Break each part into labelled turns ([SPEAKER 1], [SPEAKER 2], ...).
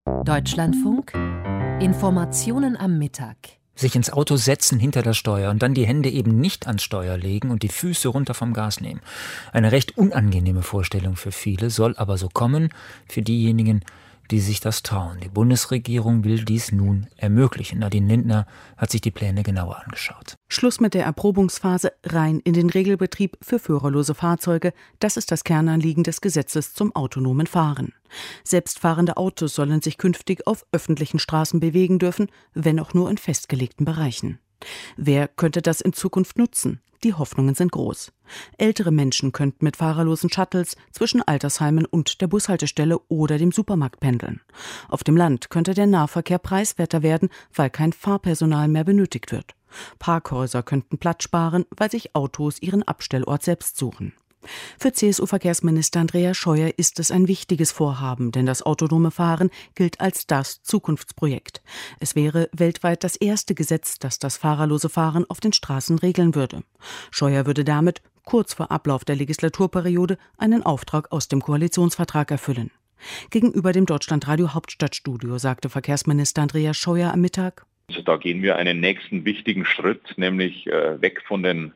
[SPEAKER 1] Deutschlandfunk. Informationen am Mittag.
[SPEAKER 2] Sich ins Auto setzen hinter das Steuer und dann die Hände eben nicht ans Steuer legen und die Füße runter vom Gas nehmen. Eine recht unangenehme Vorstellung für viele, soll aber so kommen für diejenigen, die sich das trauen. Die Bundesregierung will dies nun ermöglichen. Nadine Lindner hat sich die Pläne genauer angeschaut.
[SPEAKER 3] Schluss mit der Erprobungsphase, rein in den Regelbetrieb für führerlose Fahrzeuge. Das ist das Kernanliegen des Gesetzes zum autonomen Fahren. Selbstfahrende Autos sollen sich künftig auf öffentlichen Straßen bewegen dürfen, wenn auch nur in festgelegten Bereichen. Wer könnte das in Zukunft nutzen? Die Hoffnungen sind groß. Ältere Menschen könnten mit fahrerlosen Shuttles zwischen Altersheimen und der Bushaltestelle oder dem Supermarkt pendeln. Auf dem Land könnte der Nahverkehr preiswerter werden, weil kein Fahrpersonal mehr benötigt wird. Parkhäuser könnten Platz sparen, weil sich Autos ihren Abstellort selbst suchen. Für CSU-Verkehrsminister Andreas Scheuer ist es ein wichtiges Vorhaben, denn das autonome Fahren gilt als das Zukunftsprojekt. Es wäre weltweit das erste Gesetz, das das fahrerlose Fahren auf den Straßen regeln würde. Scheuer würde damit, kurz vor Ablauf der Legislaturperiode, einen Auftrag aus dem Koalitionsvertrag erfüllen. Gegenüber dem Deutschlandradio Hauptstadtstudio sagte Verkehrsminister Andreas Scheuer am Mittag:
[SPEAKER 4] Also da gehen wir einen nächsten wichtigen Schritt, nämlich weg von den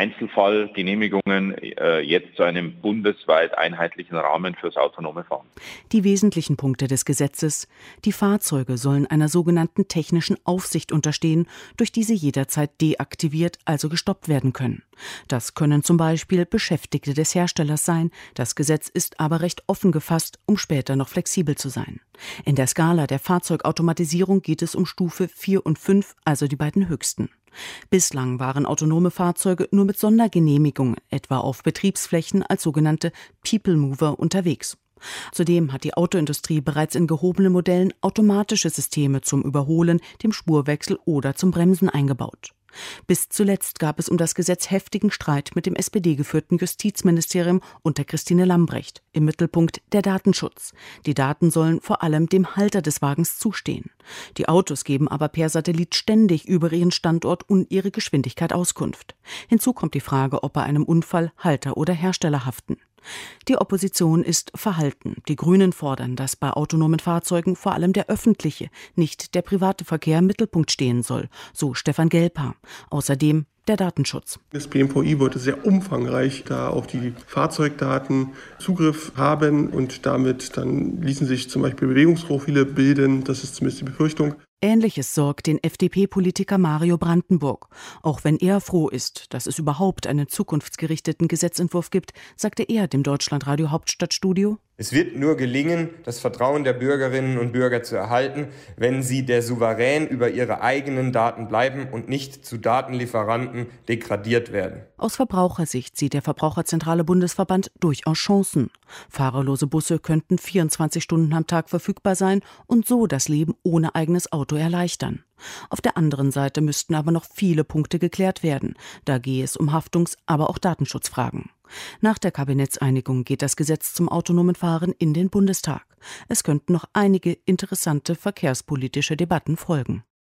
[SPEAKER 4] Einzelfallgenehmigungen jetzt zu einem bundesweit einheitlichen Rahmen fürs autonome Fahren.
[SPEAKER 3] Die wesentlichen Punkte des Gesetzes: Die Fahrzeuge sollen einer sogenannten technischen Aufsicht unterstehen, durch die sie jederzeit deaktiviert, also gestoppt werden können. Das können zum Beispiel Beschäftigte des Herstellers sein. Das Gesetz ist aber recht offen gefasst, um später noch flexibel zu sein. In der Skala der Fahrzeugautomatisierung geht es um Stufe 4 und 5, also die beiden höchsten. Bislang waren autonome Fahrzeuge nur mit Sondergenehmigung, etwa auf Betriebsflächen als sogenannte People Mover, unterwegs. Zudem hat die Autoindustrie bereits in gehobenen Modellen automatische Systeme zum Überholen, dem Spurwechsel oder zum Bremsen eingebaut. Bis zuletzt gab es um das Gesetz heftigen Streit mit dem SPD-geführten Justizministerium unter Christine Lambrecht. Im Mittelpunkt der Datenschutz. Die Daten sollen vor allem dem Halter des Wagens zustehen. Die Autos geben aber per Satellit ständig über ihren Standort und ihre Geschwindigkeit Auskunft. Hinzu kommt die Frage, ob bei einem Unfall Halter oder Hersteller haften. Die Opposition ist verhalten. Die Grünen fordern, dass bei autonomen Fahrzeugen vor allem der öffentliche, nicht der private Verkehr im Mittelpunkt stehen soll, so Stefan Gelper. Außerdem der Datenschutz.
[SPEAKER 5] Das BMVI wollte sehr umfangreich da auf die Fahrzeugdaten Zugriff haben und damit dann ließen sich zum Beispiel Bewegungsprofile bilden. Das ist zumindest die Befürchtung.
[SPEAKER 3] Ähnliches sorgt den FDP-Politiker Mario Brandenburg. Auch wenn er froh ist, dass es überhaupt einen zukunftsgerichteten Gesetzentwurf gibt, sagte er dem Deutschlandradio Hauptstadtstudio:
[SPEAKER 6] Es wird nur gelingen, das Vertrauen der Bürgerinnen und Bürger zu erhalten, wenn sie der Souverän über ihre eigenen Daten bleiben und nicht zu Datenlieferanten degradiert werden.
[SPEAKER 3] Aus Verbrauchersicht sieht der Verbraucherzentrale Bundesverband durchaus Chancen. Fahrerlose Busse könnten 24 Stunden am Tag verfügbar sein und so das Leben ohne eigenes Auto erleichtern. Auf der anderen Seite müssten aber noch viele Punkte geklärt werden. Da gehe es um Haftungs-, aber auch Datenschutzfragen. Nach der Kabinettseinigung geht das Gesetz zum autonomen Fahren in den Bundestag. Es könnten noch einige interessante verkehrspolitische Debatten folgen.